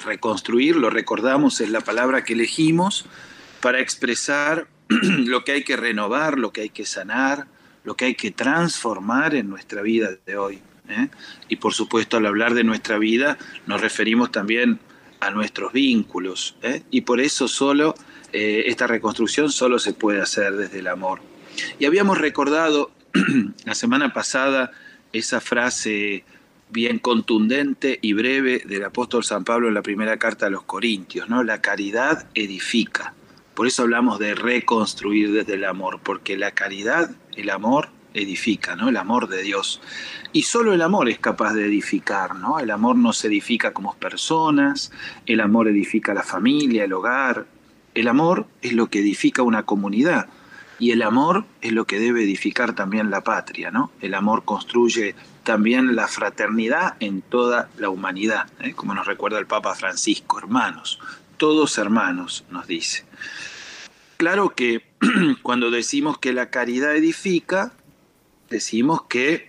reconstruir, lo recordamos, es la palabra que elegimos para expresar lo que hay que renovar, lo que hay que sanar, lo que hay que transformar en nuestra vida de hoy. Y por supuesto, al hablar de nuestra vida, nos referimos también a nuestros vínculos. Y por eso esta reconstrucción solo se puede hacer desde el amor. Y habíamos recordado la semana pasada esa frase bien contundente y breve del apóstol San Pablo en la primera carta a los Corintios, ¿no? La caridad edifica. Por eso hablamos de reconstruir desde el amor, porque la caridad, el amor, edifica, ¿no? El amor de Dios. Y solo el amor es capaz de edificar, ¿no? El amor nos edifica como personas, el amor edifica la familia, el hogar. El amor es lo que edifica una comunidad. Y el amor es lo que debe edificar también la patria, ¿no? El amor construye también la fraternidad en toda la humanidad, como nos recuerda el Papa Francisco, hermanos, todos hermanos, nos dice. Claro que cuando decimos que la caridad edifica, decimos que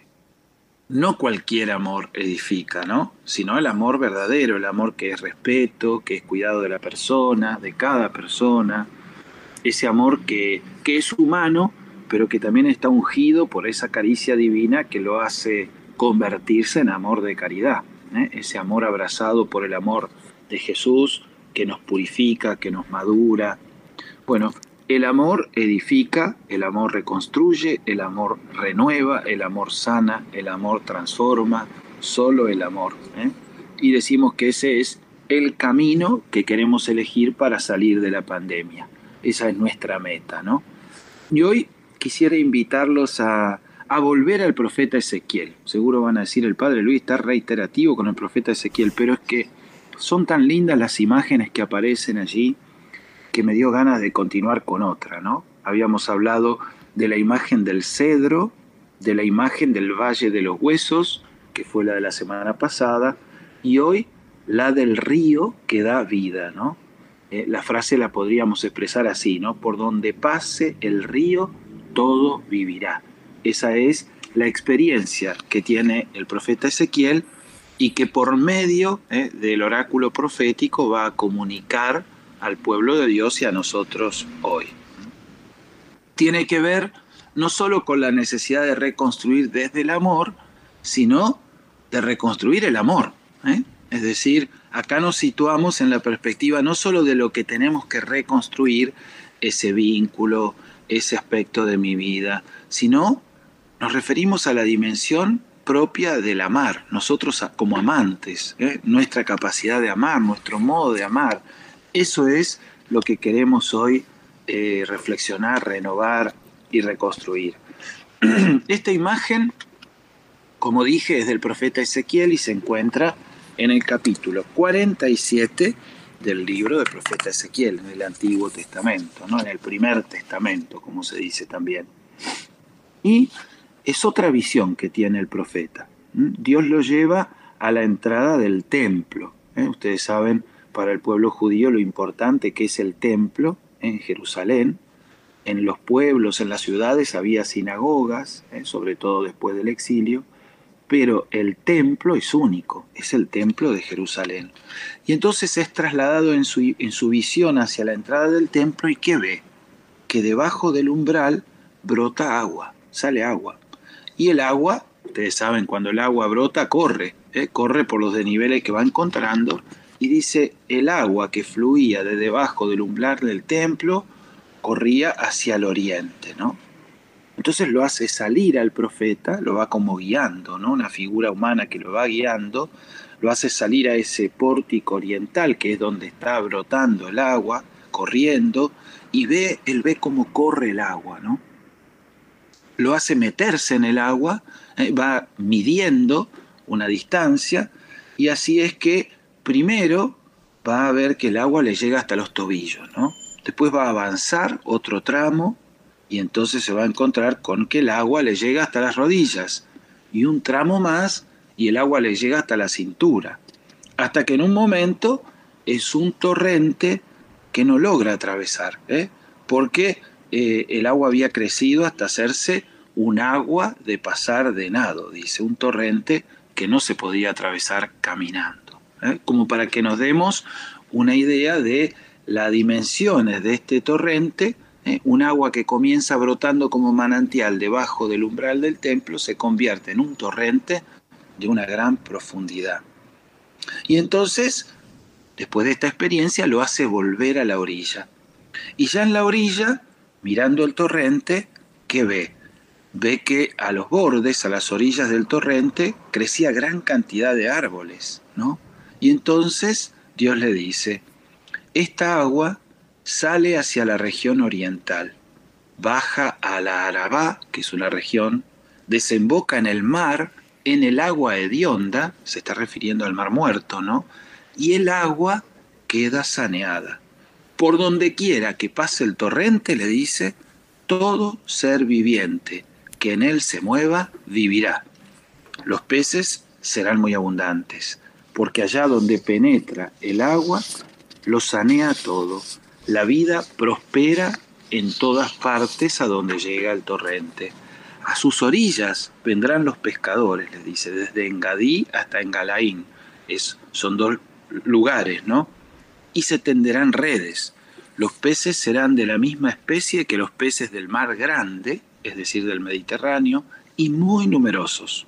no cualquier amor edifica, ¿no? Sino el amor verdadero, el amor que es respeto, que es cuidado de la persona, de cada persona, ese amor que es humano, pero que también está ungido por esa caricia divina que lo hace convertirse en amor de caridad, ese amor abrazado por el amor de Jesús, que nos purifica, que nos madura. Bueno, el amor edifica, el amor reconstruye, el amor renueva, el amor sana, el amor transforma, solo el amor. Y decimos que ese es el camino que queremos elegir para salir de la pandemia. Esa es nuestra meta, ¿no? Y hoy quisiera invitarlos a volver al profeta Ezequiel. Seguro van a decir, el Padre Luis está reiterativo con el profeta Ezequiel, pero es que son tan lindas las imágenes que aparecen allí que me dio ganas de continuar con otra, ¿no? Habíamos hablado de la imagen del cedro, de la imagen del Valle de los Huesos, que fue la de la semana pasada, y hoy la del río que da vida, ¿no? La frase la podríamos expresar así, ¿no? Por donde pase el río, todo vivirá. Esa es la experiencia que tiene el profeta Ezequiel y que por medio del oráculo profético va a comunicar al pueblo de Dios y a nosotros hoy. Tiene que ver no solo con la necesidad de reconstruir desde el amor, sino de reconstruir el amor. Es decir, acá nos situamos en la perspectiva no solo de lo que tenemos que reconstruir, ese vínculo, ese aspecto de mi vida, sino nos referimos a la dimensión propia del amar, nosotros como amantes, nuestra capacidad de amar, nuestro modo de amar. Eso es lo que queremos hoy reflexionar, renovar y reconstruir. Esta imagen, como dije, es del profeta Ezequiel y se encuentra en el capítulo 47 del libro del profeta Ezequiel, en el Antiguo Testamento, ¿no? En el Primer Testamento, como se dice también. Y es otra visión que tiene el profeta. Dios lo lleva a la entrada del templo. Ustedes saben, para el pueblo judío lo importante que es el templo en Jerusalén. En los pueblos, en las ciudades había sinagogas, sobre todo después del exilio, pero el templo es único, es el templo de Jerusalén. Y entonces es trasladado en su visión hacia la entrada del templo y ¿qué ve? Que debajo del umbral brota agua, sale agua. Y el agua, ustedes saben, cuando el agua brota, corre por los desniveles que va encontrando, y dice, el agua que fluía de debajo del umbral del templo corría hacia el oriente, ¿no? Entonces lo hace salir al profeta, lo va como guiando, ¿no? Una figura humana que lo va guiando, lo hace salir a ese pórtico oriental, que es donde está brotando el agua, corriendo, y él ve cómo corre el agua, ¿no? Lo hace meterse en el agua, va midiendo una distancia, y así es que primero va a ver que el agua le llega hasta los tobillos, ¿no? Después va a avanzar otro tramo, y entonces se va a encontrar con que el agua le llega hasta las rodillas, y un tramo más, y el agua le llega hasta la cintura, hasta que en un momento es un torrente que no logra atravesar, porque el agua había crecido hasta hacerse un agua de pasar de nado, dice, un torrente que no se podía atravesar caminando. como para que nos demos una idea de las dimensiones de este torrente. Un agua que comienza brotando como manantial debajo del umbral del templo se convierte en un torrente de una gran profundidad. Y entonces, después de esta experiencia, lo hace volver a la orilla. Y ya en la orilla, mirando el torrente, ¿qué ve? Ve que a los bordes, a las orillas del torrente, crecía gran cantidad de árboles, ¿no? Y entonces Dios le dice, esta agua sale hacia la región oriental, baja a la Arabá, que es una región, desemboca en el mar, en el agua hedionda, se está refiriendo al Mar Muerto, ¿no? Y el agua queda saneada. Por donde quiera que pase el torrente, le dice, todo ser viviente que en él se mueva, vivirá. Los peces serán muy abundantes, porque allá donde penetra el agua, lo sanea todo. La vida prospera en todas partes a donde llega el torrente. A sus orillas vendrán los pescadores, les dice, desde Engadí hasta Engalaín. Son 2 lugares, ¿no? Y se tenderán redes. Los peces serán de la misma especie que los peces del mar grande, es decir, del Mediterráneo, y muy numerosos.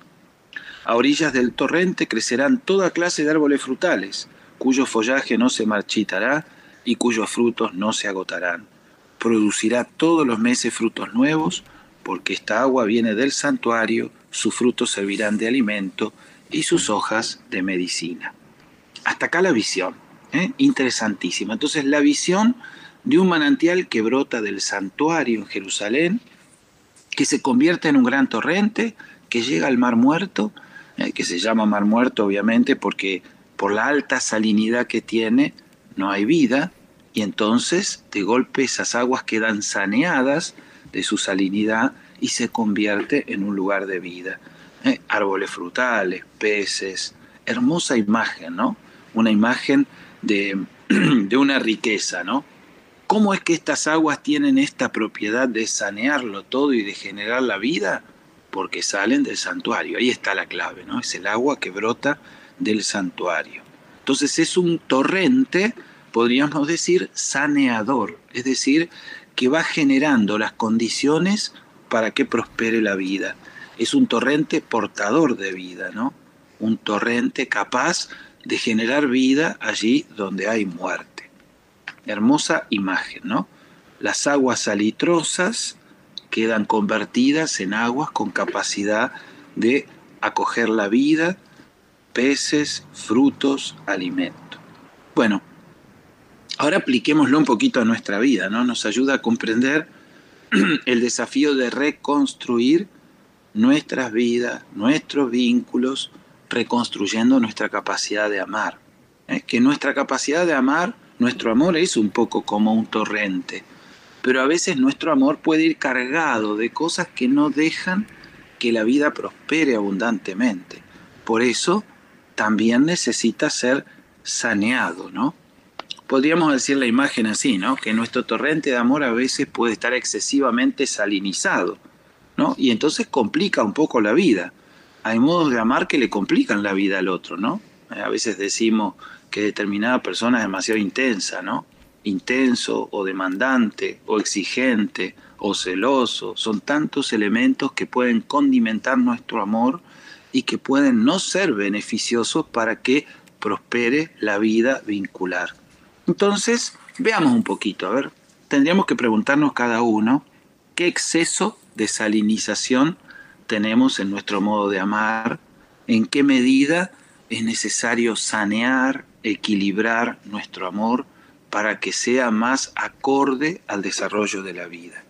A orillas del torrente crecerán toda clase de árboles frutales, cuyo follaje no se marchitará y cuyos frutos no se agotarán. Producirá todos los meses frutos nuevos, porque esta agua viene del santuario, sus frutos servirán de alimento y sus hojas de medicina. Hasta acá la visión, interesantísima. Entonces la visión de un manantial que brota del santuario en Jerusalén, que se convierte en un gran torrente, que llega al Mar Muerto, que se llama Mar Muerto obviamente porque por la alta salinidad que tiene no hay vida, y entonces de golpe esas aguas quedan saneadas de su salinidad y se convierte en un lugar de vida. Árboles frutales, peces, hermosa imagen, ¿no? Una imagen de una riqueza, ¿no? ¿Cómo es que estas aguas tienen esta propiedad de sanearlo todo y de generar la vida? Porque salen del santuario. Ahí está la clave, ¿no? Es el agua que brota del santuario. Entonces es un torrente, podríamos decir, saneador. Es decir, que va generando las condiciones para que prospere la vida. Es un torrente portador de vida, ¿no? Un torrente capaz de generar vida allí donde hay muerte. Hermosa imagen, ¿no? Las aguas salitrosas quedan convertidas en aguas con capacidad de acoger la vida, peces, frutos, alimento. Bueno, ahora apliquémoslo un poquito a nuestra vida, ¿no? Nos ayuda a comprender el desafío de reconstruir nuestras vidas, nuestros vínculos, reconstruyendo nuestra capacidad de amar. Que nuestra capacidad de amar, nuestro amor es un poco como un torrente, pero a veces nuestro amor puede ir cargado de cosas que no dejan que la vida prospere abundantemente. Por eso también necesita ser saneado, ¿no? Podríamos decir la imagen así, ¿no? Que nuestro torrente de amor a veces puede estar excesivamente salinizado, ¿no? Y entonces complica un poco la vida. Hay modos de amar que le complican la vida al otro, ¿no? A veces decimos que determinada persona es demasiado intensa, ¿no? Intenso o demandante o exigente o celoso. Son tantos elementos que pueden condimentar nuestro amor y que pueden no ser beneficiosos para que prospere la vida vincular. Entonces, veamos un poquito, a ver, tendríamos que preguntarnos cada uno qué exceso de salinización tenemos en nuestro modo de amar, en qué medida es necesario sanear, equilibrar nuestro amor para que sea más acorde al desarrollo de la vida.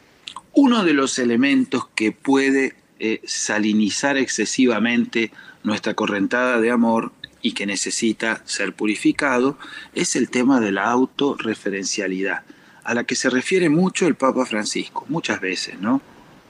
Uno de los elementos que puede salinizar excesivamente nuestra correntada de amor y que necesita ser purificado es el tema de la autorreferencialidad, a la que se refiere mucho el Papa Francisco, muchas veces, ¿no?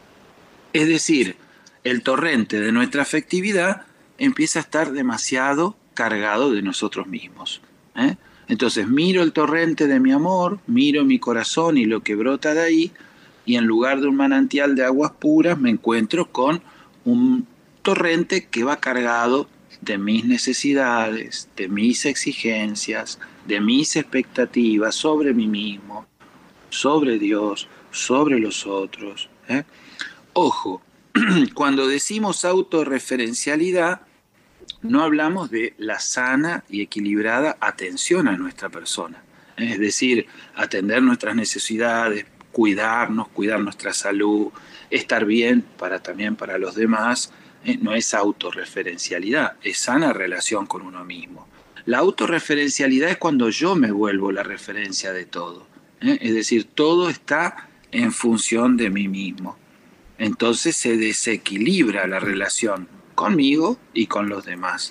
Es decir, el torrente de nuestra afectividad empieza a estar demasiado cargado de nosotros mismos. Entonces miro el torrente de mi amor, miro mi corazón y lo que brota de ahí, y en lugar de un manantial de aguas puras me encuentro con un torrente que va cargado de mis necesidades, de mis exigencias, de mis expectativas sobre mí mismo, sobre Dios, sobre los otros. Ojo, cuando decimos autorreferencialidad, no hablamos de la sana y equilibrada atención a nuestra persona. Es decir, atender nuestras necesidades, cuidarnos, cuidar nuestra salud, estar bien también para los demás, no es autorreferencialidad, es sana relación con uno mismo. La autorreferencialidad es cuando yo me vuelvo la referencia de todo. Es decir, todo está en función de mí mismo. Entonces se desequilibra la relación conmigo y con los demás.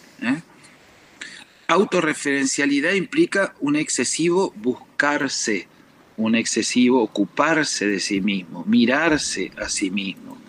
Autorreferencialidad implica un excesivo buscarse, un excesivo ocuparse de sí mismo, mirarse a sí mismo.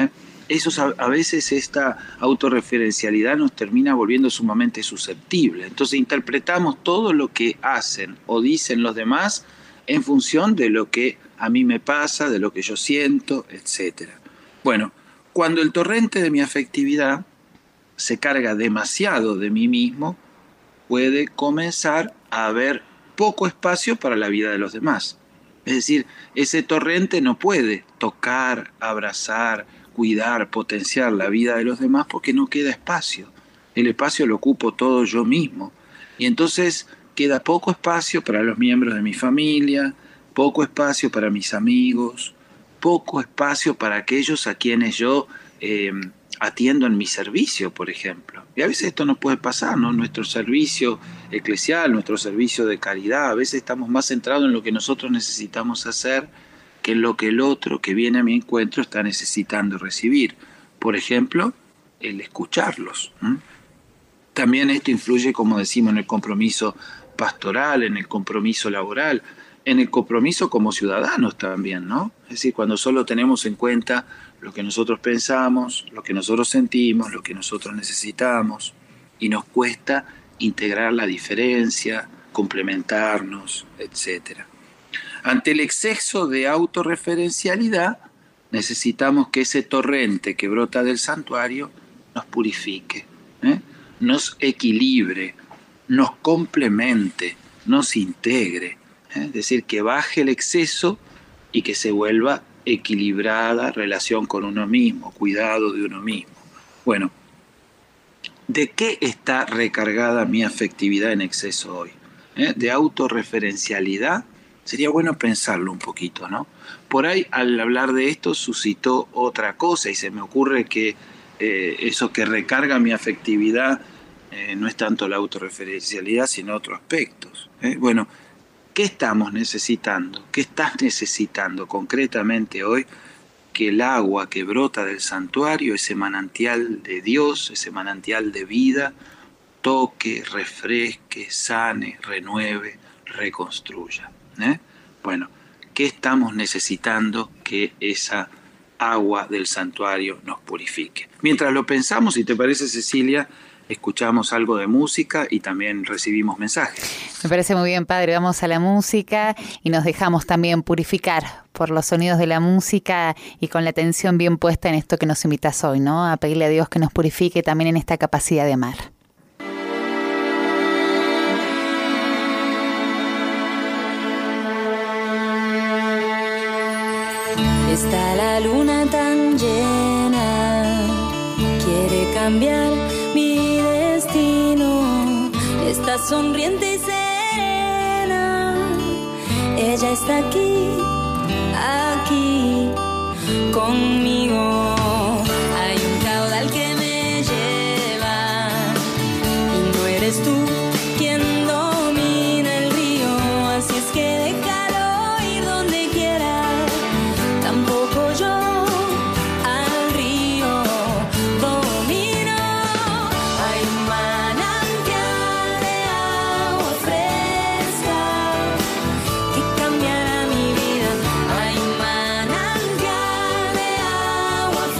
A veces esta autorreferencialidad nos termina volviendo sumamente susceptible. Entonces interpretamos todo lo que hacen o dicen los demás en función de lo que a mí me pasa, de lo que yo siento, etc. Bueno, cuando el torrente de mi afectividad se carga demasiado de mí mismo, puede comenzar a haber poco espacio para la vida de los demás. Es decir, ese torrente no puede tocar, abrazar, cuidar, potenciar la vida de los demás porque no queda espacio. El espacio lo ocupo todo yo mismo. Y entonces queda poco espacio para los miembros de mi familia, poco espacio para mis amigos, poco espacio para aquellos a quienes yo atiendo en mi servicio, por ejemplo. Y a veces esto nos puede pasar, ¿no? Nuestro servicio eclesial, nuestro servicio de caridad, a veces estamos más centrados en lo que nosotros necesitamos hacer que en lo que el otro que viene a mi encuentro está necesitando recibir. Por ejemplo, el escucharlos. También esto influye, como decimos, en el compromiso pastoral, en el compromiso laboral, en el compromiso como ciudadanos también, ¿no? Es decir, cuando solo tenemos en cuenta lo que nosotros pensamos, lo que nosotros sentimos, lo que nosotros necesitamos, y nos cuesta integrar la diferencia, complementarnos, etc. Ante el exceso de autorreferencialidad, necesitamos que ese torrente que brota del santuario nos purifique, nos equilibre, nos complemente, nos integre. Es decir, que baje el exceso y que se vuelva equilibrada relación con uno mismo, cuidado de uno mismo. Bueno, ¿de qué está recargada mi afectividad en exceso hoy? ¿De autorreferencialidad? Sería bueno pensarlo un poquito, ¿no? Por ahí, al hablar de esto, suscitó otra cosa y se me ocurre que eso que recarga mi afectividad no es tanto la autorreferencialidad, sino otros aspectos. Bueno, ¿qué estamos necesitando? ¿Qué estás necesitando concretamente hoy? Que el agua que brota del santuario, ese manantial de Dios, ese manantial de vida, toque, refresque, sane, renueve, reconstruya. Bueno, ¿qué estamos necesitando que esa agua del santuario nos purifique? Mientras lo pensamos, si te parece, Cecilia, escuchamos algo de música y también recibimos mensajes. Me parece muy bien, padre. Vamos a la música y nos dejamos también purificar por los sonidos de la música y con la atención bien puesta en esto que nos invitas hoy, ¿no? A pedirle a Dios que nos purifique también en esta capacidad de amar. Está la luna tan llena, quiere cambiar mi destino. Está sonriente y serena, ella está aquí, aquí conmigo. Hay un caudal que me lleva y no eres tú quien domina el río, así es que déjalo ir donde quiera. Tampoco yo al río domino. Hay un manantial de agua fresca que cambiará mi vida. Hay un manantial de agua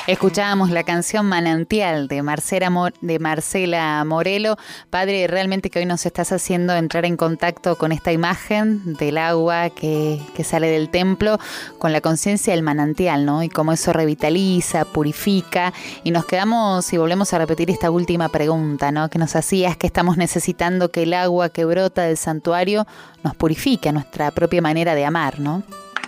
Escuchábamos la canción Manantial de Marcela Morelo. Padre, realmente que hoy nos estás haciendo entrar en contacto con esta imagen del agua que sale del templo, con la conciencia del manantial, ¿no? Y cómo eso revitaliza, purifica. Y nos quedamos y volvemos a repetir esta última pregunta, ¿no? Que nos hacías, que estamos necesitando que el agua que brota del santuario nos purifique a nuestra propia manera de amar, ¿no?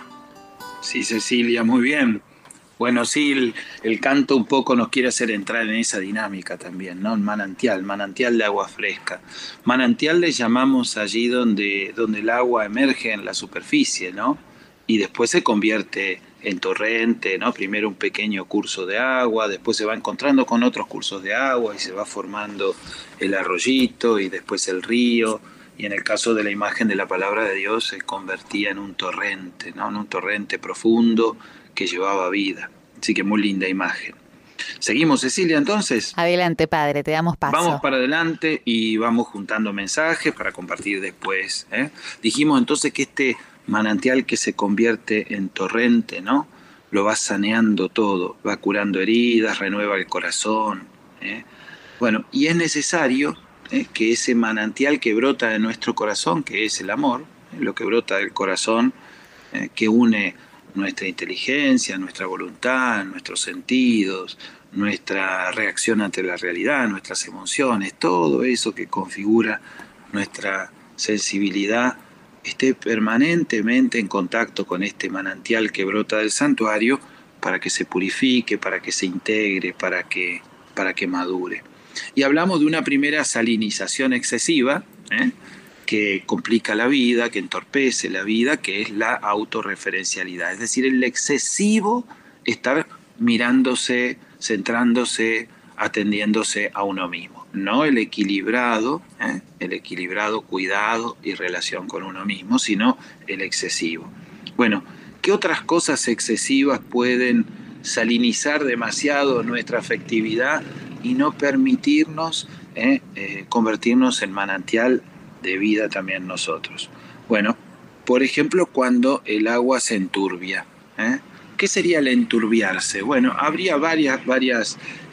Sí, Cecilia, muy bien. Bueno, sí, el canto un poco nos quiere hacer entrar en esa dinámica también, ¿no? El manantial de agua fresca. Manantial le llamamos allí donde el agua emerge en la superficie, ¿no? Y después se convierte en torrente, ¿no? Primero un pequeño curso de agua, después se va encontrando con otros cursos de agua y se va formando el arroyito y después el río. Y en el caso de la imagen de la palabra de Dios se convertía en un torrente, ¿no? En un torrente profundo que llevaba vida. Así que muy linda imagen. ¿Seguimos, Cecilia, entonces? Adelante, Padre, te damos paso. Vamos para adelante y vamos juntando mensajes para compartir después, ¿eh? Dijimos entonces que este manantial que se convierte en torrente, ¿no? Lo va saneando todo, va curando heridas, renueva el corazón, ¿eh? Bueno, y es necesario que ese manantial que brota de nuestro corazón, que es el amor, lo que brota del corazón, que une nuestra inteligencia, nuestra voluntad, nuestros sentidos, nuestra reacción ante la realidad, nuestras emociones, todo eso que configura nuestra sensibilidad, esté permanentemente en contacto con este manantial que brota del santuario para que se purifique, para que se integre, para que madure. Y hablamos de una primera salinización excesiva, que complica la vida, que entorpece la vida, que es la autorreferencialidad. Es decir, el excesivo estar mirándose, centrándose, atendiéndose a uno mismo. No el equilibrado cuidado y relación con uno mismo, sino el excesivo. Bueno, ¿qué otras cosas excesivas pueden salinizar demasiado nuestra afectividad y no permitirnos convertirnos en manantial de vida también nosotros? Bueno, por ejemplo, cuando el agua se enturbia. ¿Qué sería el enturbiarse? Bueno, habría varias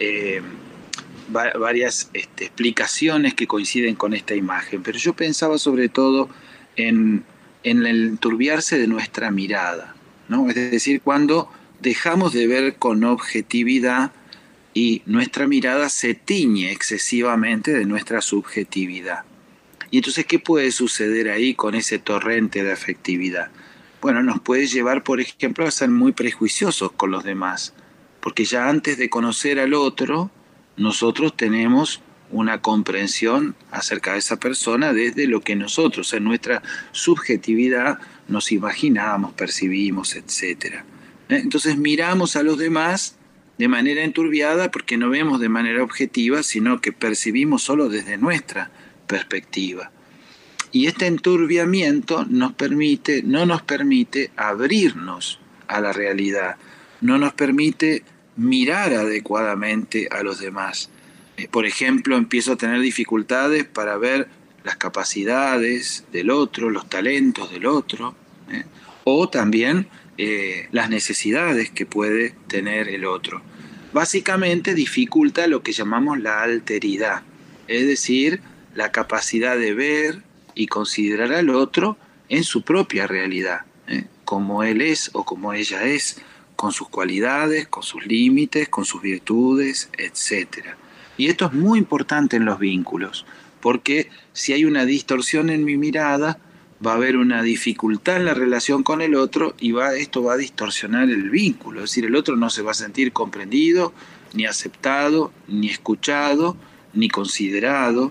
explicaciones que coinciden con esta imagen, pero yo pensaba sobre todo en el enturbiarse de nuestra mirada, ¿no? Es decir, cuando dejamos de ver con objetividad y nuestra mirada se tiñe excesivamente de nuestra subjetividad. Y entonces, ¿qué puede suceder ahí con ese torrente de afectividad? Bueno, nos puede llevar, por ejemplo, a ser muy prejuiciosos con los demás, porque ya antes de conocer al otro, nosotros tenemos una comprensión acerca de esa persona desde lo que nosotros, en nuestra subjetividad, nos imaginamos, percibimos, etc. Entonces miramos a los demás de manera enturbiada porque no vemos de manera objetiva, sino que percibimos solo desde nuestra perspectiva. Y este enturbiamiento no nos permite abrirnos a la realidad, no nos permite mirar adecuadamente a los demás. Por ejemplo, empiezo a tener dificultades para ver las capacidades del otro, los talentos del otro, o también las necesidades que puede tener el otro. Básicamente dificulta lo que llamamos la alteridad, es decir, la capacidad de ver y considerar al otro en su propia realidad, como él es o como ella es, con sus cualidades, con sus límites, con sus virtudes, etc. Y esto es muy importante en los vínculos, porque si hay una distorsión en mi mirada, va a haber una dificultad en la relación con el otro y esto va a distorsionar el vínculo. Es decir, el otro no se va a sentir comprendido, ni aceptado, ni escuchado, ni considerado.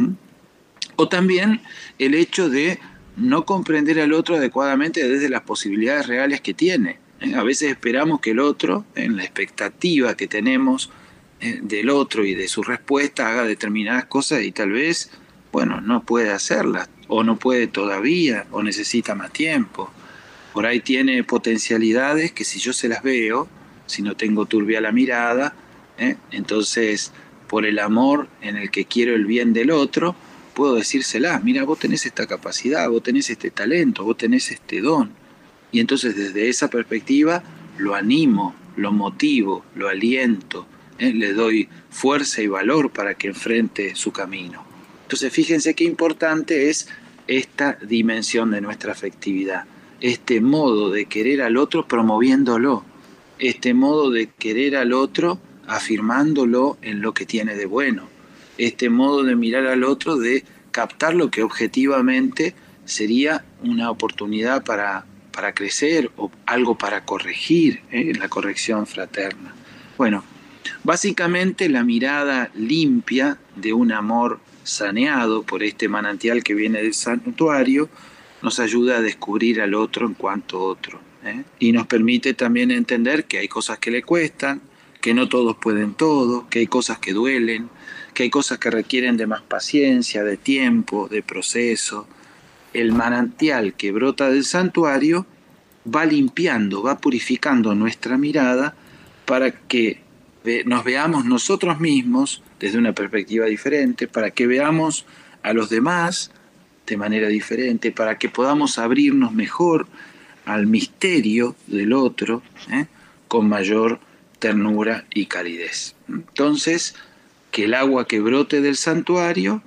O también el hecho de no comprender al otro adecuadamente desde las posibilidades reales que tiene. A veces esperamos que el otro, en la expectativa que tenemos del otro y de su respuesta, haga determinadas cosas y tal vez, no puede hacerlas, o no puede todavía, o necesita más tiempo. Por ahí tiene potencialidades que si yo se las veo, si no tengo turbia la mirada, entonces por el amor en el que quiero el bien del otro, puedo decírselas: mira, vos tenés esta capacidad, vos tenés este talento, vos tenés este don. Y entonces desde esa perspectiva lo animo, lo motivo, lo aliento, le doy fuerza y valor para que enfrente su camino. Entonces fíjense qué importante es esta dimensión de nuestra afectividad, este modo de querer al otro promoviéndolo, este modo de querer al otro afirmándolo en lo que tiene de bueno, este modo de mirar al otro, de captar lo que objetivamente sería una oportunidad para crecer o algo para corregir, la corrección fraterna. Bueno, básicamente la mirada limpia de un amor saneado por este manantial que viene del santuario nos ayuda a descubrir al otro en cuanto otro, y nos permite también entender que hay cosas que le cuestan, que no todos pueden todo, que hay cosas que duelen, que hay cosas que requieren de más paciencia, de tiempo, de proceso. El manantial que brota del santuario va limpiando, va purificando nuestra mirada para que nos veamos nosotros mismos desde una perspectiva diferente, para que veamos a los demás de manera diferente, para que podamos abrirnos mejor al misterio del otro, con mayor ternura y calidez. Entonces, que el agua que brota del santuario,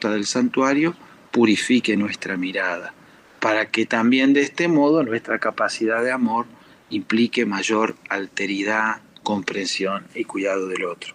purifique nuestra mirada, para que también de este modo nuestra capacidad de amor implique mayor alteridad, comprensión y cuidado del otro.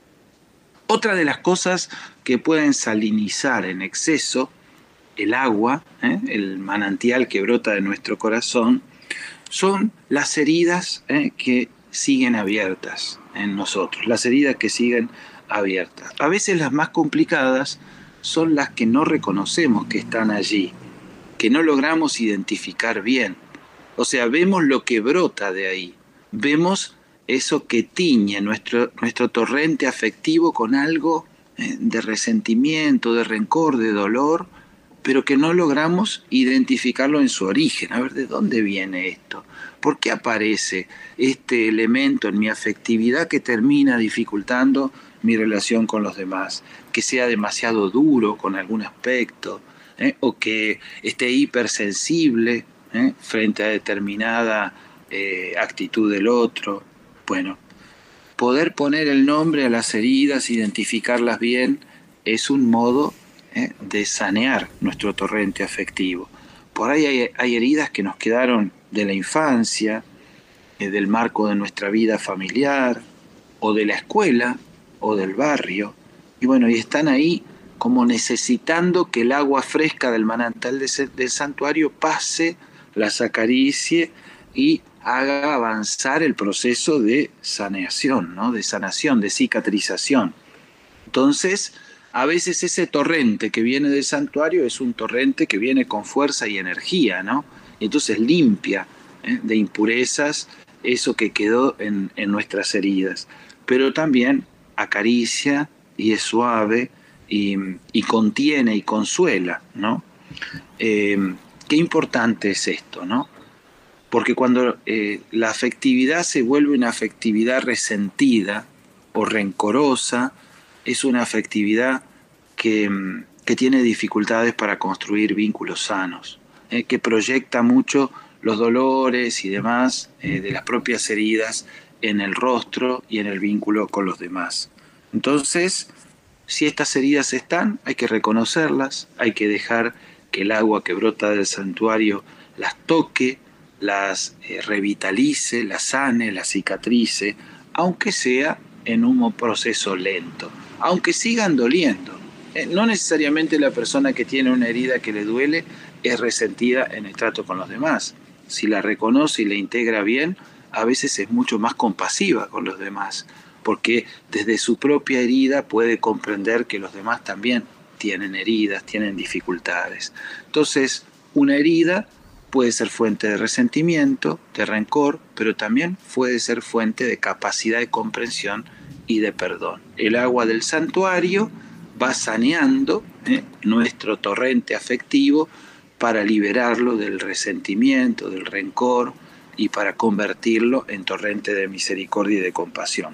Otra de las cosas que pueden salinizar en exceso el agua, el manantial que brota de nuestro corazón, son las heridas que siguen abiertas en nosotros, las heridas que siguen abiertas. A veces las más complicadas son las que no reconocemos que están allí, que no logramos identificar bien. O sea, vemos lo que brota de ahí, vemos eso que tiñe nuestro torrente afectivo con algo de resentimiento, de rencor, de dolor, pero que no logramos identificarlo en su origen. A ver, ¿de dónde viene esto? ¿Por qué aparece este elemento en mi afectividad que termina dificultando mi relación con los demás? Que sea demasiado duro con algún aspecto, o que esté hipersensible frente a determinada actitud del otro. Bueno, poder poner el nombre a las heridas, identificarlas bien, es un modo de sanear nuestro torrente afectivo. Por ahí hay heridas que nos quedaron de la infancia, del marco de nuestra vida familiar, o de la escuela, o del barrio, y bueno, y están ahí como necesitando que el agua fresca del manantial del santuario pase, las acaricie y haga avanzar el proceso de saneación, ¿no? De sanación, de cicatrización. Entonces, a veces ese torrente que viene del santuario es un torrente que viene con fuerza y energía, ¿no? Y entonces limpia de impurezas eso que quedó en nuestras heridas. Pero también acaricia y es suave y contiene y consuela, ¿no? Qué importante es esto, ¿no? Porque cuando la afectividad se vuelve una afectividad resentida o rencorosa, es una afectividad que tiene dificultades para construir vínculos sanos, que proyecta mucho los dolores y demás de las propias heridas en el rostro y en el vínculo con los demás. Entonces, si estas heridas están, hay que reconocerlas, hay que dejar que el agua que brota del santuario las toque, las revitalice, las sane, las cicatrice, aunque sea en un proceso lento, aunque sigan doliendo. No necesariamente la persona que tiene una herida que le duele es resentida en el trato con los demás. Si la reconoce y la integra bien, a veces es mucho más compasiva con los demás, porque desde su propia herida puede comprender que los demás también tienen heridas, tienen dificultades. Entonces, una herida puede ser fuente de resentimiento, de rencor, pero también puede ser fuente de capacidad de comprensión y de perdón. El agua del santuario va saneando nuestro torrente afectivo para liberarlo del resentimiento, del rencor y para convertirlo en torrente de misericordia y de compasión.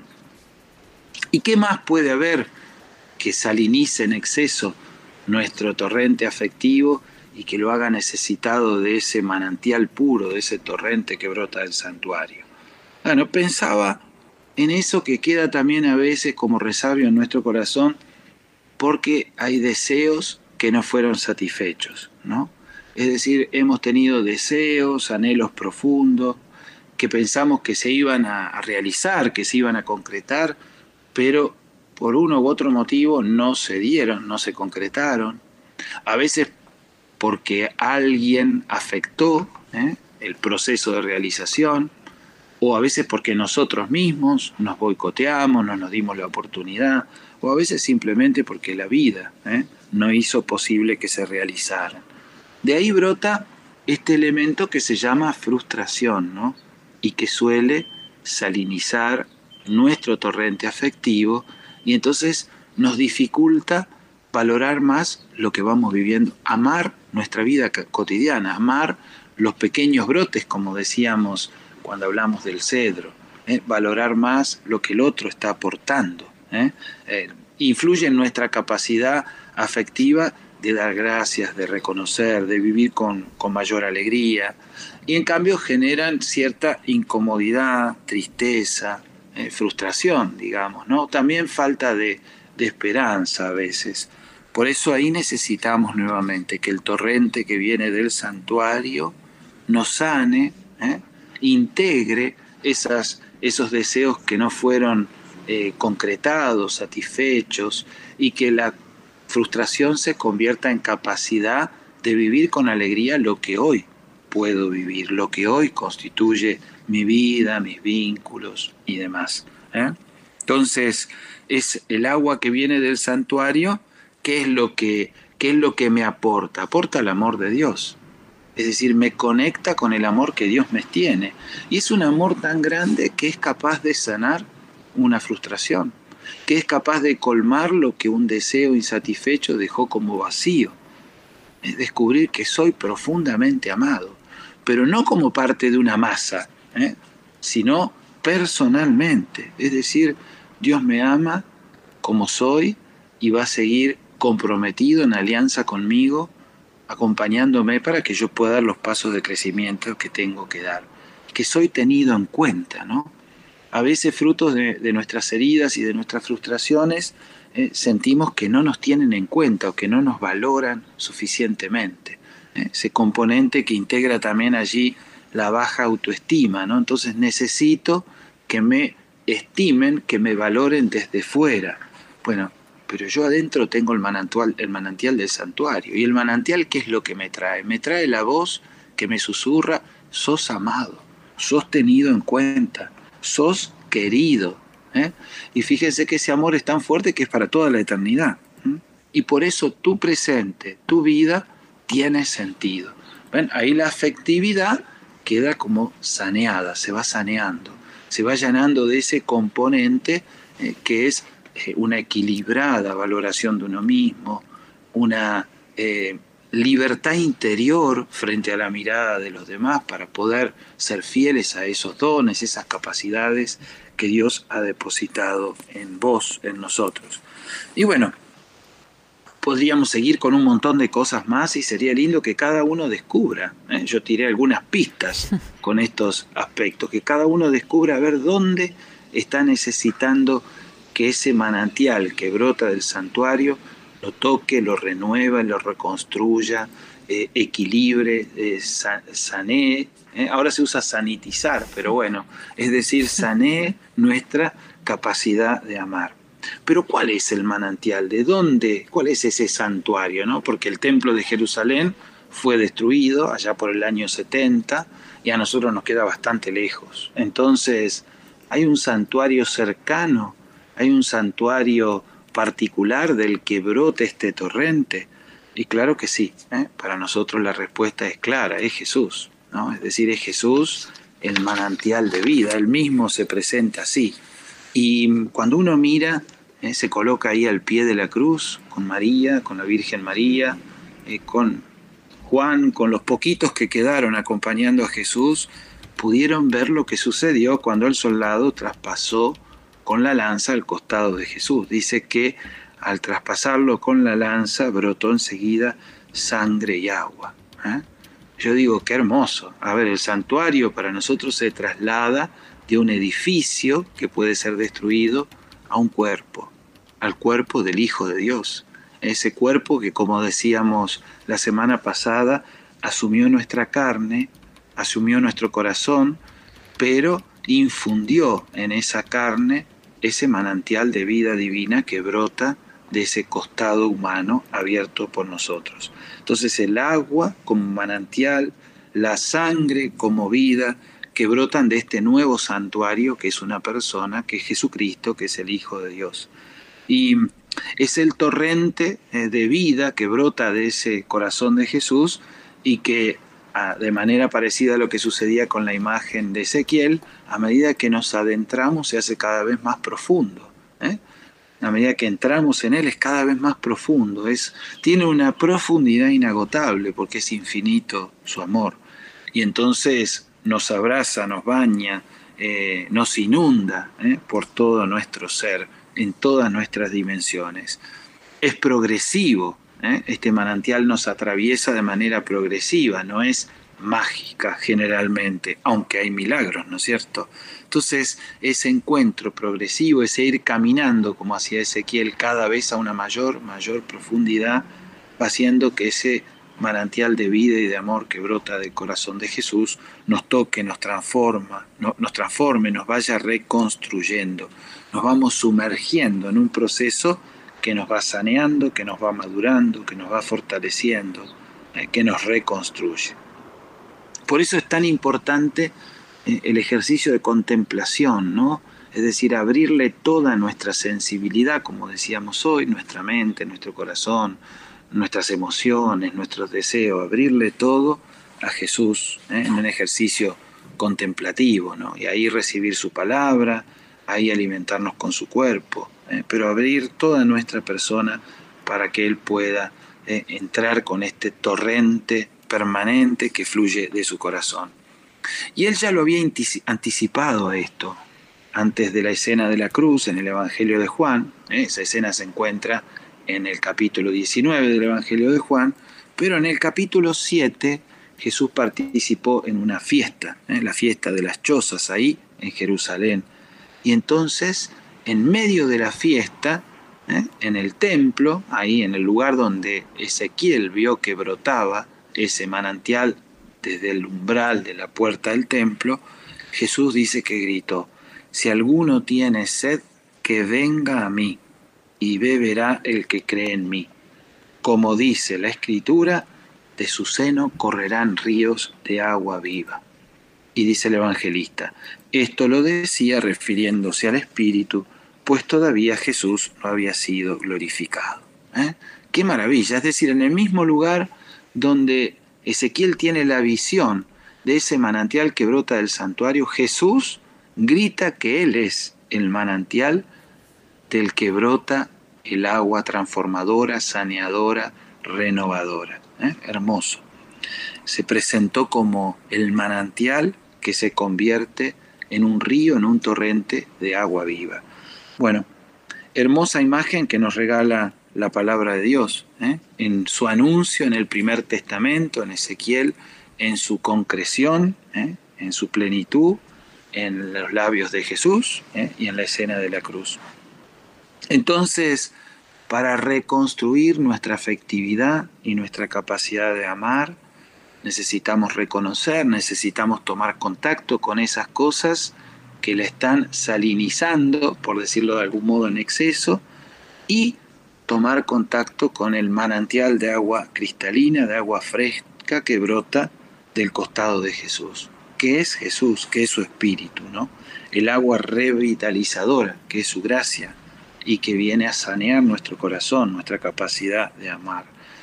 ¿Y qué más puede haber que salinice en exceso nuestro torrente afectivo y que lo haga necesitado de ese manantial puro, de ese torrente que brota del santuario? Bueno, pensaba en eso que queda también a veces como resabio en nuestro corazón, porque hay deseos que no fueron satisfechos, ¿no? Es decir, hemos tenido deseos, anhelos profundos, que pensamos que se iban a realizar, que se iban a concretar, pero por uno u otro motivo no se dieron, no se concretaron. A veces porque alguien afectó el proceso de realización, o a veces porque nosotros mismos nos boicoteamos, no nos dimos la oportunidad, o a veces simplemente porque la vida no hizo posible que se realizaran. De ahí brota este elemento que se llama frustración, ¿no? Y que suele salinizar nuestro torrente afectivo y entonces nos dificulta valorar más lo que vamos viviendo, amar nuestra vida cotidiana, amar los pequeños brotes, como decíamos cuando hablamos del cedro, valorar más lo que el otro está aportando. Influye en nuestra capacidad afectiva de dar gracias, de reconocer, de vivir con mayor alegría, y en cambio generan cierta incomodidad, tristeza, frustración, digamos, ¿no? También falta de esperanza a veces. Por eso ahí necesitamos nuevamente que el torrente que viene del santuario nos sane, integre esos deseos que no fueron concretados, satisfechos, y que la frustración se convierta en capacidad de vivir con alegría lo que hoy puedo vivir, lo que hoy constituye mi vida, mis vínculos y demás. Entonces, es el agua que viene del santuario. ¿Qué es lo que me aporta? Aporta el amor de Dios. Es decir, me conecta con el amor que Dios me tiene. Y es un amor tan grande que es capaz de sanar una frustración, que es capaz de colmar lo que un deseo insatisfecho dejó como vacío. Es descubrir que soy profundamente amado, pero no como parte de una masa, sino personalmente. Es decir, Dios me ama como soy y va a seguir comprometido en alianza conmigo, acompañándome para que yo pueda dar los pasos de crecimiento que tengo que dar, que soy tenido en cuenta, ¿no? A veces frutos de nuestras heridas y de nuestras frustraciones sentimos que no nos tienen en cuenta o que no nos valoran suficientemente. Ese componente que integra también allí la baja autoestima, ¿no? Entonces necesito que me estimen, que me valoren desde fuera. Bueno, pero yo adentro tengo el manantial del santuario. ¿Y el manantial qué es lo que me trae? Me trae la voz que me susurra: sos amado, sos tenido en cuenta, sos querido. Y fíjense que ese amor es tan fuerte que es para toda la eternidad. Y por eso tu presente, tu vida, tiene sentido. ¿Ven? Ahí la afectividad queda como saneada, se va saneando, se va llenando de ese componente que es una equilibrada valoración de uno mismo, una libertad interior frente a la mirada de los demás para poder ser fieles a esos dones, esas capacidades que Dios ha depositado en vos, en nosotros. Y bueno, podríamos seguir con un montón de cosas más y sería lindo que cada uno descubra, yo tiré algunas pistas con estos aspectos, que cada uno descubra a ver dónde está necesitando que ese manantial que brota del santuario lo toque, lo renueva, lo reconstruya, equilibre, sanee. Ahora se usa sanitizar, pero bueno, es decir, sanee nuestra capacidad de amar. Pero ¿cuál es el manantial? ¿De dónde? ¿Cuál es ese santuario? ¿No? Porque el templo de Jerusalén fue destruido allá por el año 70 y a nosotros nos queda bastante lejos. Entonces, hay un santuario cercano, hay un santuario particular del que brote este torrente. Y claro que sí, para nosotros la respuesta es clara, es Jesús, ¿no? Es decir, es Jesús el manantial de vida, Él mismo se presenta así. Y cuando uno mira, se coloca ahí al pie de la cruz, con María, con la Virgen María, con Juan, con los poquitos que quedaron acompañando a Jesús, pudieron ver lo que sucedió cuando el soldado traspasó con la lanza al costado de Jesús. Dice que al traspasarlo con la lanza brotó enseguida sangre y agua. Yo digo, qué hermoso. A ver, el santuario para nosotros se traslada de un edificio que puede ser destruido a un cuerpo, al cuerpo del Hijo de Dios. Ese cuerpo que, como decíamos la semana pasada, asumió nuestra carne, asumió nuestro corazón, pero infundió en esa carne ese manantial de vida divina que brota de ese costado humano abierto por nosotros. Entonces el agua como manantial, la sangre como vida, que brotan de este nuevo santuario que es una persona, que es Jesucristo, que es el Hijo de Dios. Y es el torrente de vida que brota de ese corazón de Jesús y que, de manera parecida a lo que sucedía con la imagen de Ezequiel, a medida que nos adentramos se hace cada vez más profundo. A medida que entramos en él es cada vez más profundo, tiene una profundidad inagotable porque es infinito su amor. Y entonces nos abraza, nos baña, nos inunda por todo nuestro ser, en todas nuestras dimensiones. Es progresivo, este manantial nos atraviesa de manera progresiva, no es mágica generalmente, aunque hay milagros, ¿no es cierto? Entonces, ese encuentro progresivo, ese ir caminando como hacía Ezequiel cada vez a una mayor profundidad, va haciendo que ese manantial de vida y de amor que brota del corazón de Jesús nos toque, nos transforme, nos vaya reconstruyendo. Nos vamos sumergiendo en un proceso que nos va saneando, que nos va madurando, que nos va fortaleciendo, que nos reconstruye. Por eso es tan importante el ejercicio de contemplación, ¿no? Es decir, abrirle toda nuestra sensibilidad, como decíamos hoy, nuestra mente, nuestro corazón, nuestras emociones, nuestros deseos, abrirle todo a Jesús, en un ejercicio contemplativo, ¿no? Y ahí recibir su palabra, ahí alimentarnos con su cuerpo, pero abrir toda nuestra persona para que Él pueda entrar con este torrente permanente que fluye de su corazón. Y Él ya lo había anticipado a esto antes de la escena de la cruz en el Evangelio de Juan. Esa escena se encuentra en el capítulo 19 del Evangelio de Juan, pero en el capítulo 7 Jesús participó en una fiesta, la fiesta de las chozas ahí en Jerusalén. Y entonces, en medio de la fiesta, en el templo, ahí en el lugar donde Ezequiel vio que brotaba ese manantial desde el umbral de la puerta del templo, Jesús dice que gritó: si alguno tiene sed, que venga a mí, y beberá el que cree en mí. Como dice la Escritura, de su seno correrán ríos de agua viva. Y dice el evangelista, esto lo decía refiriéndose al Espíritu, pues todavía Jesús no había sido glorificado. ¡Qué maravilla! Es decir, en el mismo lugar donde Ezequiel tiene la visión de ese manantial que brota del santuario, Jesús grita que Él es el manantial del que brota el agua transformadora, saneadora, renovadora. Hermoso. Se presentó como el manantial que se convierte en un río, en un torrente de agua viva. Bueno, hermosa imagen que nos regala la palabra de Dios, en su anuncio en el primer testamento, en Ezequiel, en su concreción, en su plenitud, en los labios de Jesús, y en la escena de la cruz. Entonces, para reconstruir nuestra afectividad y nuestra capacidad de amar, necesitamos reconocer, necesitamos tomar contacto con esas cosas que la están salinizando, por decirlo de algún modo en exceso, y tomar contacto con el manantial de agua cristalina, de agua fresca que brota del costado de Jesús. ¿Qué es Jesús? ¿Qué es su espíritu, ¿no? El agua revitalizadora, que es su gracia, y que viene a sanear nuestro corazón, nuestra capacidad de amar.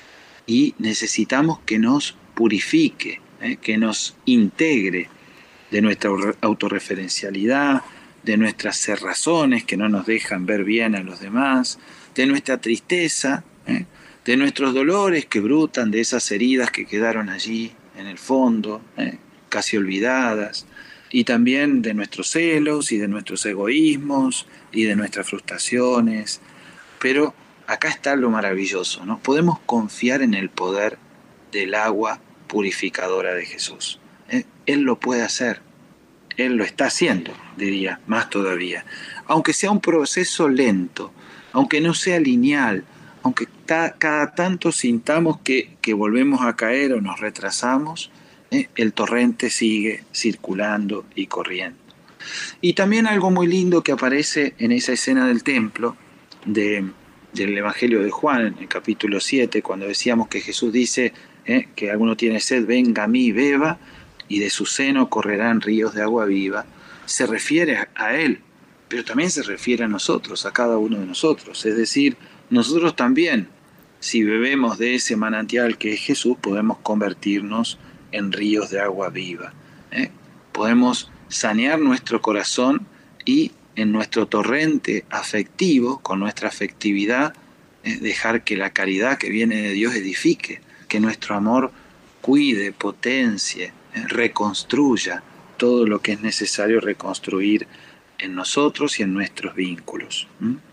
Y necesitamos que nos purifique, que nos integre de nuestra autorreferencialidad, de nuestras cerrazones que no nos dejan ver bien a los demás, de nuestra tristeza, de nuestros dolores que brotan de esas heridas que quedaron allí en el fondo, casi olvidadas, y también de nuestros celos y de nuestros egoísmos y de nuestras frustraciones. Pero acá está lo maravilloso, ¿no? Podemos confiar en el poder del agua purificadora de Jesús. Él lo puede hacer. Él lo está haciendo, diría, más todavía. Aunque sea un proceso lento, aunque no sea lineal, aunque cada tanto sintamos que volvemos a caer o nos retrasamos, el torrente sigue circulando y corriendo. Y también algo muy lindo que aparece en esa escena del templo del Evangelio de Juan, en el capítulo 7, cuando decíamos que Jesús dice que alguno tiene sed, venga a mí y beba, y de su seno correrán ríos de agua viva, se refiere a Él, pero también se refiere a nosotros, a cada uno de nosotros. Es decir, nosotros también, si bebemos de ese manantial que es Jesús, podemos convertirnos en ríos de agua viva. Podemos sanear nuestro corazón y en nuestro torrente afectivo, con nuestra afectividad, dejar que la caridad que viene de Dios edifique, que nuestro amor cuide, potencie, reconstruya todo lo que es necesario reconstruir en nosotros y en nuestros vínculos.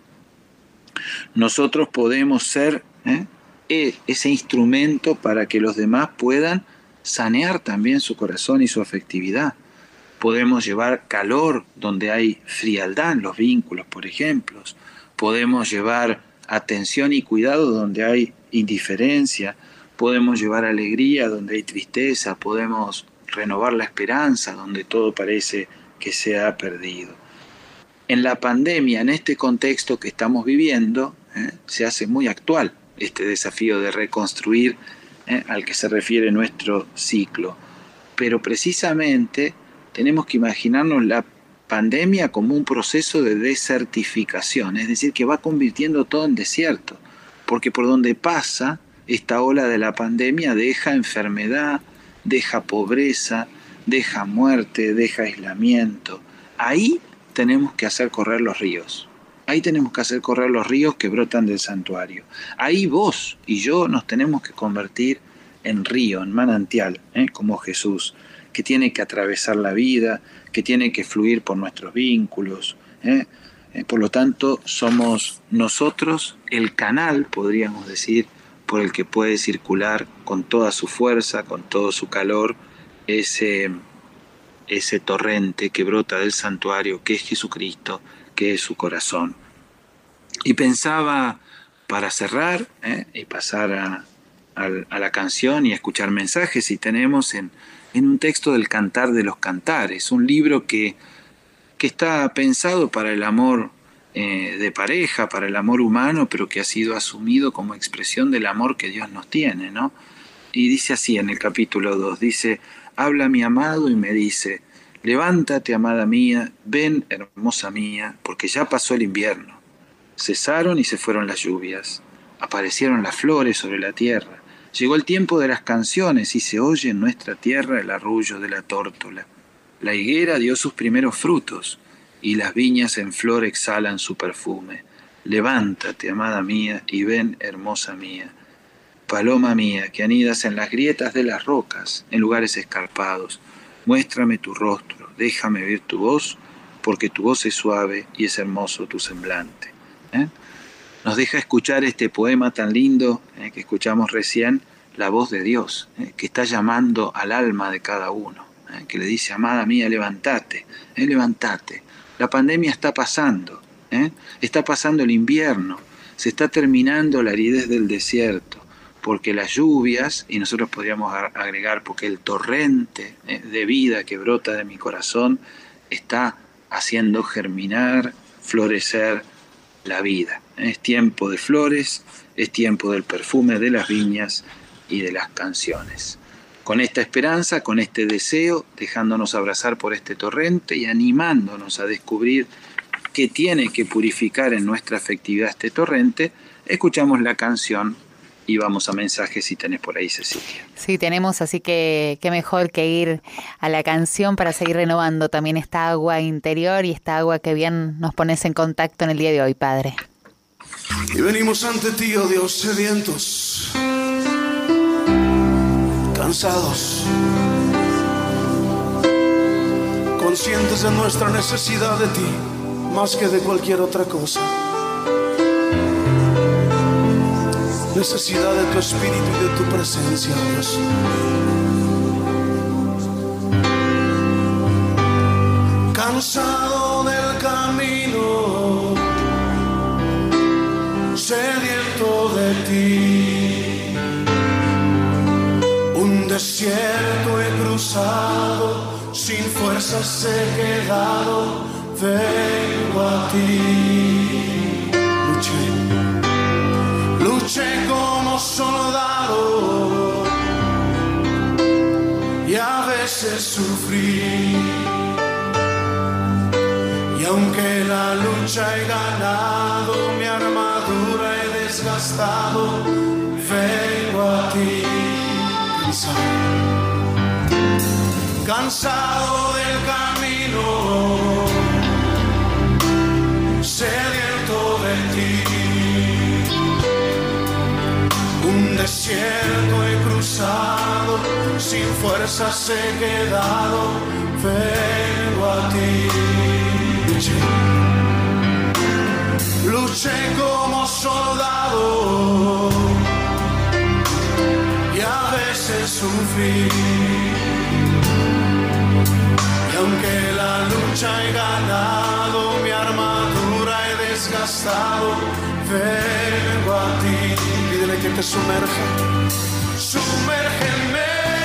Nosotros podemos ser ese instrumento para que los demás puedan sanear también su corazón y su afectividad. Podemos llevar calor donde hay frialdad en los vínculos, por ejemplo. Podemos llevar atención y cuidado donde hay indiferencia. Podemos llevar alegría donde hay tristeza. Podemos renovar la esperanza donde todo parece que se ha perdido. En la pandemia, en este contexto que estamos viviendo, se hace muy actual este desafío de reconstruir al que se refiere nuestro ciclo. Pero precisamente tenemos que imaginarnos la pandemia como un proceso de desertificación, es decir, que va convirtiendo todo en desierto, porque por donde pasa esta ola de la pandemia deja enfermedad, deja pobreza, deja muerte, deja aislamiento. Ahí tenemos que hacer correr los ríos. Ahí tenemos que hacer correr los ríos que brotan del santuario. Ahí vos y yo nos tenemos que convertir en río, en manantial, como Jesús, que tiene que atravesar la vida, que tiene que fluir por nuestros vínculos. Por lo tanto, somos nosotros el canal, podríamos decir, por el que puede circular con toda su fuerza, con todo su calor, ese torrente que brota del santuario, que es Jesucristo, que es su corazón. Y pensaba, para cerrar y pasar a la canción y a escuchar mensajes, si tenemos en un texto del Cantar de los Cantares, un libro que está pensado para el amor de pareja, para el amor humano, pero que ha sido asumido como expresión del amor que Dios nos tiene, ¿no? Y dice así en el capítulo 2, dice, habla mi amado y me dice, levántate, amada mía, ven, hermosa mía, porque ya pasó el invierno. Cesaron y se fueron las lluvias, aparecieron las flores sobre la tierra. Llegó el tiempo de las canciones y se oye en nuestra tierra el arrullo de la tórtola. La higuera dio sus primeros frutos y las viñas en flor exhalan su perfume. Levántate, amada mía, y ven, hermosa mía. Paloma mía, que anidas en las grietas de las rocas, en lugares escarpados, muéstrame tu rostro, déjame oír tu voz, porque tu voz es suave y es hermoso tu semblante. Nos deja escuchar este poema tan lindo que escuchamos recién, la voz de Dios, que está llamando al alma de cada uno, que le dice, amada mía, levántate, levántate. La pandemia está pasando el invierno, se está terminando la aridez del desierto, porque las lluvias, y nosotros podríamos agregar, porque el torrente de vida que brota de mi corazón está haciendo germinar, florecer la vida. Es tiempo de flores, es tiempo del perfume de las viñas y de las canciones. Con esta esperanza, con este deseo, dejándonos abrazar por este torrente y animándonos a descubrir qué tiene que purificar en nuestra afectividad este torrente, escuchamos la canción y vamos a mensajes si tenés por ahí, Cecilia. Sí, tenemos, así que qué mejor que ir a la canción para seguir renovando también esta agua interior y esta agua que bien nos pones en contacto en el día de hoy, Padre. Y venimos ante ti, oh Dios, sedientos, cansados, conscientes de nuestra necesidad de ti, más que de cualquier otra cosa. Necesidad de tu espíritu y de tu presencia, Dios. cansado del camino, sediento de ti. Un desierto he cruzado, sin fuerzas he quedado, vengo a ti. Luché como soldado y a veces sufrí. Y aunque la lucha he ganado, mi armadura he desgastado, vengo a ti. Cansado del camino, sediento de ti. Un desierto he cruzado, sin fuerzas he quedado, vengo a ti. Luché como soldado y a veces sufrí. Y aunque la lucha he ganado, mi armadura he desgastado, vengo a ti. Pídele que te sumerja. Sumérgeme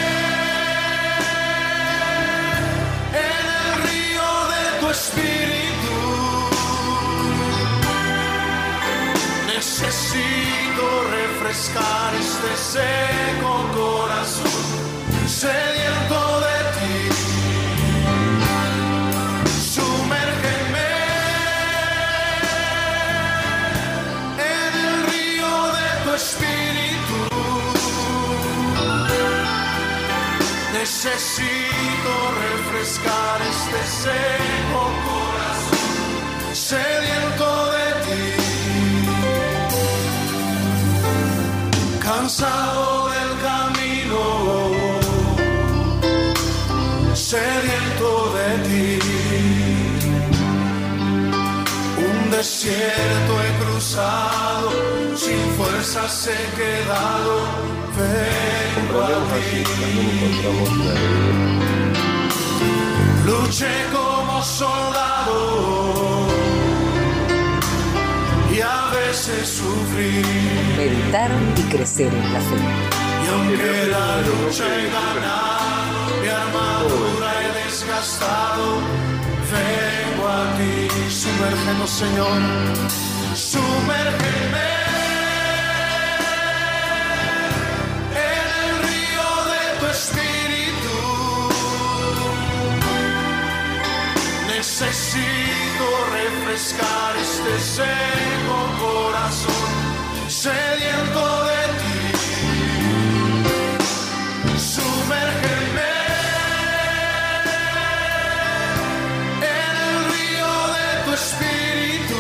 en el río de tu espíritu. Necesito refrescar este seco corazón, sediento de ti. Sumérgeme en el río de tu espíritu. Necesito refrescar este seco corazón, sediento de ti. Cansado del camino, sediento de ti. Un desierto he cruzado, sin fuerzas he quedado, vengo a ti. Luché como soldado y a veces sufrí. Meditar y crecer en la fe. Y aunque la lucha he ganado, mi armadura he desgastado, vengo a ti. Sumérgenos, Señor, sumérgeme en el río de tu espíritu. Necesito refrescar este seco corazón, sediento de ti. Sumérgeme en el río de tu espíritu.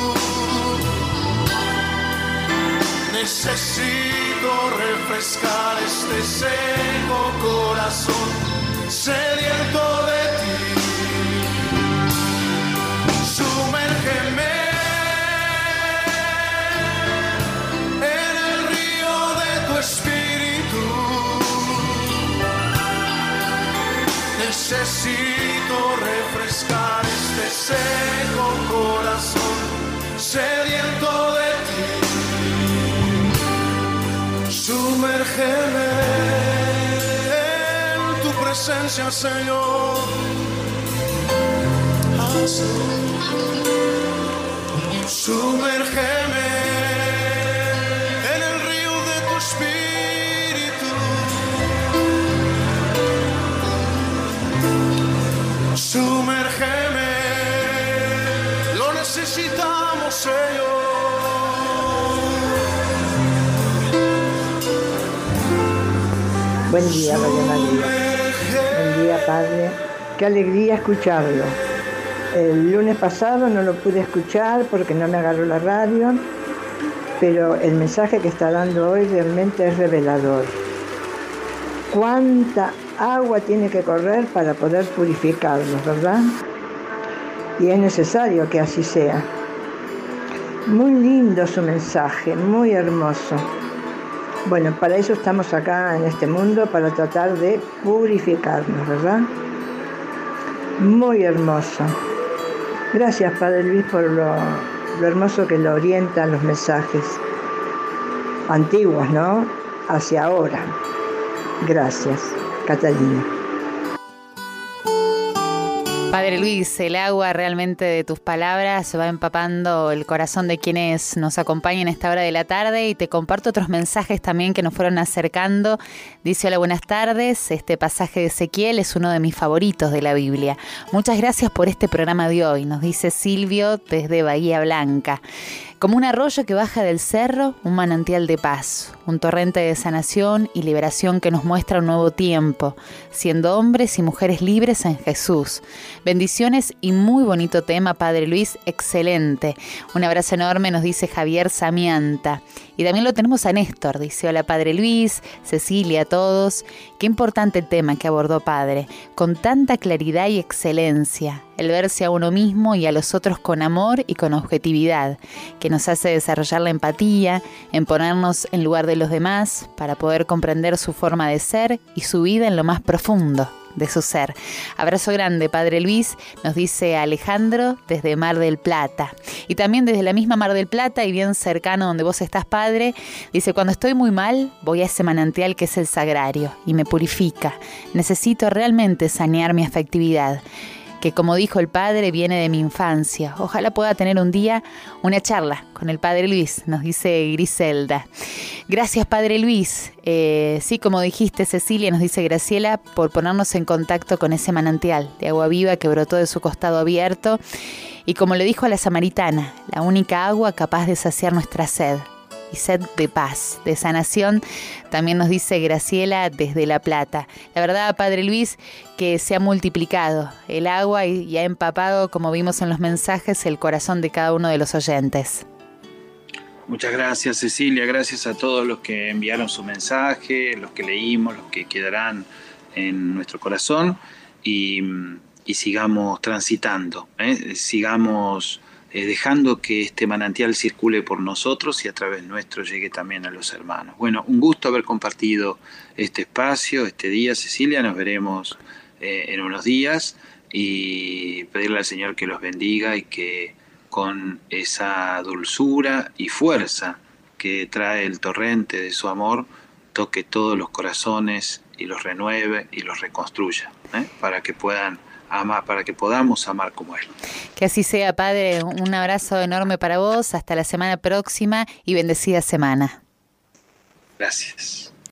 Necesito refrescar este seco corazón, sediento de ti. Sumérgeme en el río de tu espíritu. Necesito refrescar este seco corazón, sediento de ti. Sumérgeme en tu presencia, Señor. Sumérgeme en el río de tu espíritu. Sumérgeme, lo necesitamos, Señor. Buen día, Radio María. Buen día, Padre. Qué alegría escucharlo. El lunes pasado no lo pude escuchar porque no me agarró la radio, pero el mensaje que está dando hoy realmente es revelador. Cuánta agua tiene que correr para poder purificarnos, ¿verdad? Y es necesario que así sea. Muy lindo su mensaje, muy hermoso. Bueno, para eso estamos acá en este mundo, para tratar de purificarnos, ¿verdad? Muy hermoso. Gracias, Padre Luis, por lo hermoso que lo orientan los mensajes antiguos, ¿no? Hacia ahora. Gracias, Catalina. Padre Luis, el agua realmente de tus palabras va empapando el corazón de quienes nos acompañan a esta hora de la tarde, y te comparto otros mensajes también que nos fueron acercando. Dice: hola, buenas tardes, este pasaje de Ezequiel es uno de mis favoritos de la Biblia. Muchas gracias por este programa de hoy, nos dice Silvio desde Bahía Blanca. Como un arroyo que baja del cerro, un manantial de paz, un torrente de sanación y liberación que nos muestra un nuevo tiempo, siendo hombres y mujeres libres en Jesús. Bendiciones y muy bonito tema, Padre Luis, excelente. Un abrazo enorme, nos dice Javier Samianta. Y también lo tenemos a Néstor, dice: hola Padre Luis, Cecilia, a todos. Qué importante tema que abordó Padre, con tanta claridad y excelencia. El verse a uno mismo y a los otros con amor y con objetividad, que nos hace desarrollar la empatía, en ponernos en lugar de los demás para poder comprender su forma de ser y su vida en lo más profundo de su ser. Abrazo grande, Padre Luis, nos dice Alejandro desde Mar del Plata. Y también desde la misma Mar del Plata y bien cercano donde vos estás, Padre, dice: cuando estoy muy mal, voy a ese manantial que es el sagrario y me purifica. Necesito realmente sanear mi afectividad, que, como dijo el Padre, viene de mi infancia. Ojalá pueda tener un día una charla con el Padre Luis, nos dice Griselda. Gracias, Padre Luis. Sí, como dijiste, Cecilia, nos dice Graciela, por ponernos en contacto con ese manantial de agua viva que brotó de su costado abierto. Y como le dijo a la samaritana, la única agua capaz de saciar nuestra sed. Y sed de paz, de sanación, también nos dice Graciela desde La Plata. La verdad, Padre Luis, que se ha multiplicado el agua y ha empapado, como vimos en los mensajes, el corazón de cada uno de los oyentes. Muchas gracias, Cecilia. Gracias a todos los que enviaron su mensaje, los que leímos, los que quedarán en nuestro corazón, y sigamos transitando, sigamos dejando que este manantial circule por nosotros y a través nuestro llegue también a los hermanos. Bueno, un gusto haber compartido este espacio, este día, Cecilia. Nos veremos en unos días, y pedirle al Señor que los bendiga y que con esa dulzura y fuerza que trae el torrente de su amor toque todos los corazones y los renueve y los reconstruya, para que puedan amar, para que podamos amar como Él. Que así sea, Padre. Un abrazo enorme para vos. Hasta la semana próxima y bendecida semana. Gracias.